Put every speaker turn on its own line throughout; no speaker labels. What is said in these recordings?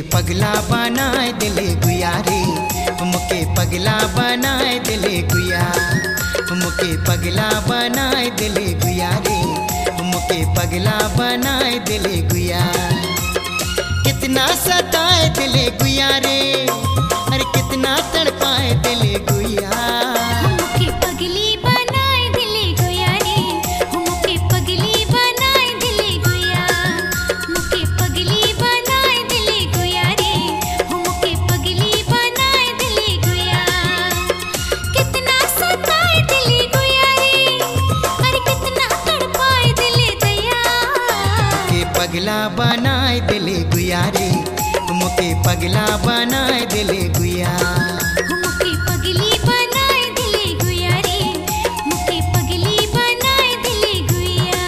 पगला बनाए दिले गुया रे, मुके पगला बनाए दिले गुया, मुके पगला बनाए दिले गुया रे, मुके पगला बनाए दिले गुया। कितना सताए दिले गुया रे, अरे कितना तड़पाए दिले गुया।
मुके पगली बनाए दिले गुया रे, मुके पगली बनाए दिले गुया, मुके पगली बनाए दिले गुया रे, मुके पगली बनाए दिले गुया। कितना सताए दिले गुया रे, अरे कितना तड़पाए दिले दया।
मुके पगला बनाए दिले गुया रे, मुके पगला बनाए दिले गुया।
मुके पगली बनाए दिले गुया रे, मुके पगली बनाए दिले गुया।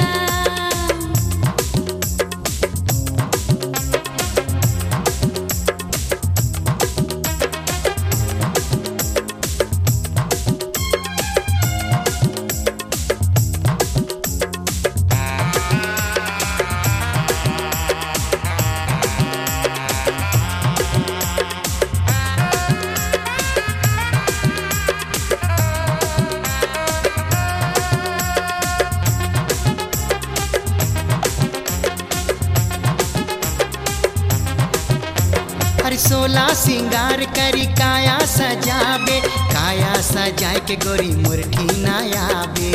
अरे 16 सिंगार करी काया सजाबे, काया सजाए के गोरी मुरठी ना आबे।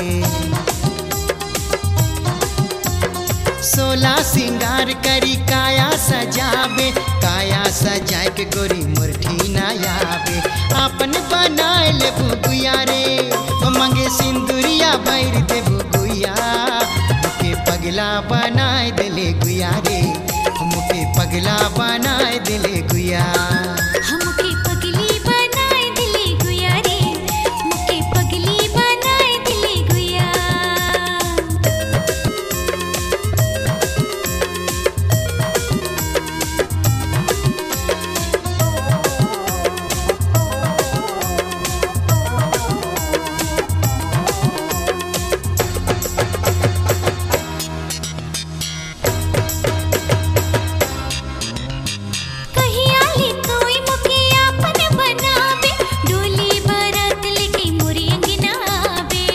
16 सिंगार करी काया सजाबे, काया सजाए के गोरी मुरठी ना आबे। आपन बनाए ले बुगुया रे, मंगे सिंदूरिया भैर दे बुगुया। मुके पगला बनाए दिले गुया रे, मुके पगला बनाए दिले गुया।
मुके पगली बनाए दिले गुया रे, मुके पगली बनाए दिले गुया। कहिया ले कोई मुके आपन बनावे, डोली बरात लेके मोरी अंगना आवे।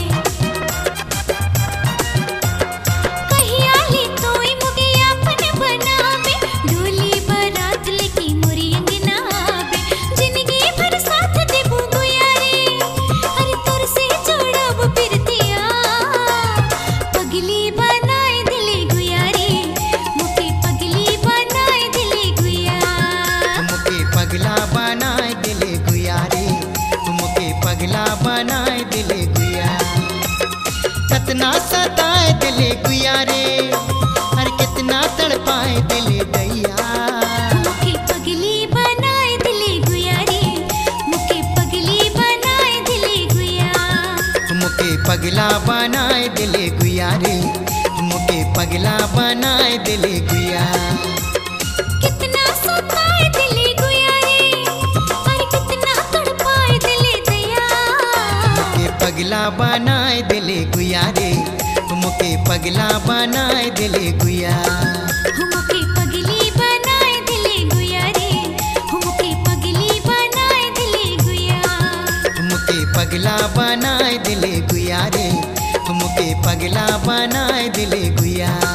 कहिया ले कोई मुके आपन बनावे, डोली बरात लेके मोरी अंगना आवे। जिंदगी भर साथ देबू गुया रे, अरे तोर से जोड़ब फिरतिया। पगली बनाए दिले गुया रे, मुके पगली बनाए दिले गुया।
मुके पगला बनाए दिले गुया रे, मुके पगला बनाए दिले गुया। कितना सताए दिले गुया रे, अरे कितना तड़पाए दिले दैया।
मुके पगली बनाए दिले गुया रे, मुके पगली बनाए दिले गुया।
मुके पगला बनाए दिले गुया रे, मुके पगला बनाए दिले गुया।
कितना सताए दिले गुया रे, अरे कितना तड़पाए दिले दया।
मुके पगला बनाए दिले गुया रे, मुके पगला बनाए दिले गुया।
मुके पगली बनाए दिले गुया रे, मुके पगली बनाए दिले गुया।
मुके पगला बनाए दिले गुया रे, मुके पगला बनाए दिले गुया।